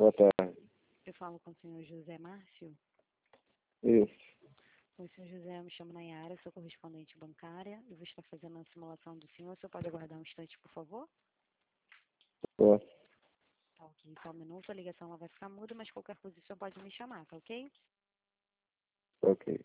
Boa tarde. Eu falo com o senhor José Márcio. Isso. O senhor José, eu me chamo Nayara, sou correspondente bancária. Eu vou estar fazendo a simulação do senhor. O senhor pode aguardar um instante, por favor? Posso. Tá ok, só um minuto. A ligação ela vai ficar muda, mas qualquer coisa o senhor pode me chamar, tá ok? Ok.